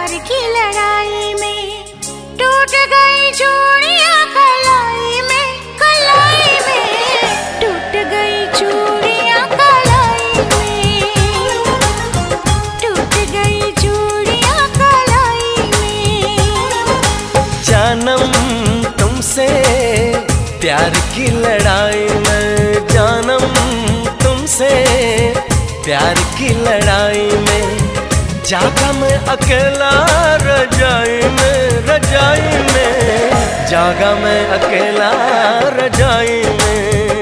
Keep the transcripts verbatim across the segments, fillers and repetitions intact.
प्यार की लड़ाई में टूट गई चूड़ियां कलाई में, कलाई में टूट गई चूड़ियां कलाई में, टूट गई चूड़ियां कलाई में। जानम तुमसे प्यार की लड़ाई में, जानम तुमसे प्यार की लड़ाई में, जागा मैं अकेला रजाई में, रजाई में जागा मैं अकेला रजाई में,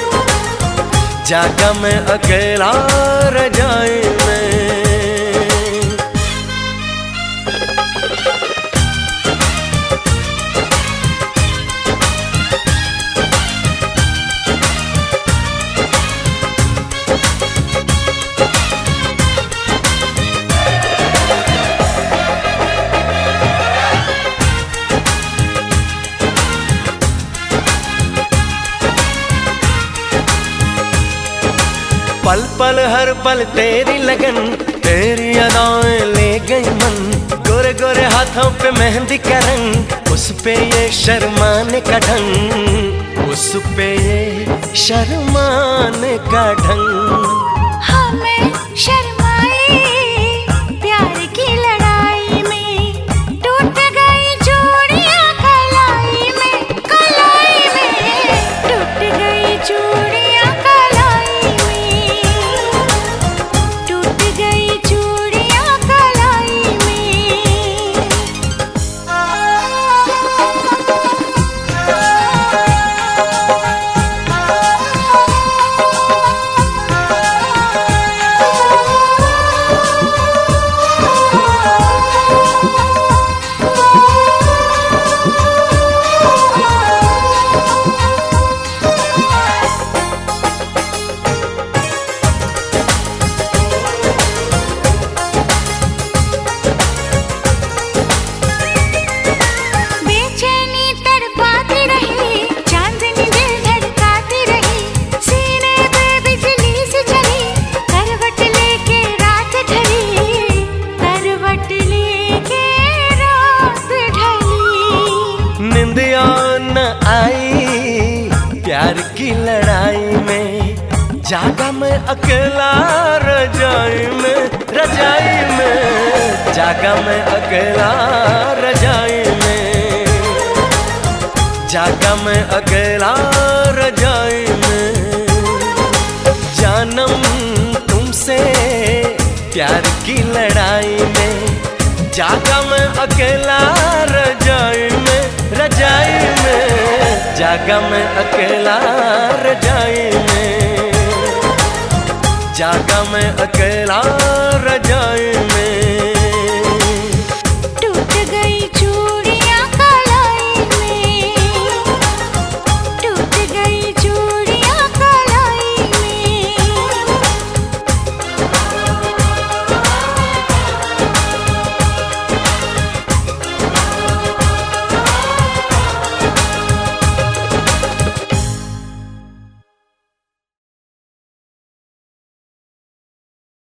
जागा मैं अकेला रजाई में। पल पल हर पल तेरी लगन, तेरी अदाएं ले गई मन, गोरे गोरे हाथों पे मेहंदी का रंग, उस पे ये शर्माने का ढंग, उस पे ये शर्माने का ढंग। हमें शर्माए प्यार की लड़ाई में, टूट गई चूड़ियां कलाई में, कलाई में टूट गई चूड़ियां कलाई में, टूट गई चूड़ियां कलाई में। निंदिया न आई प्यार की लड़ाई में, जागा मैं अकेला रजाई में, रजाई में जागा मैं अकेला रजाई में, जागा मैं अकेला रजाई में। जानम तुमसे प्यार की लड़ाई में, जागा मैं अकेला रजाई में, रजाई में जागा मैं अकेला रजाई में, जागा मैं अकेला रजाई में।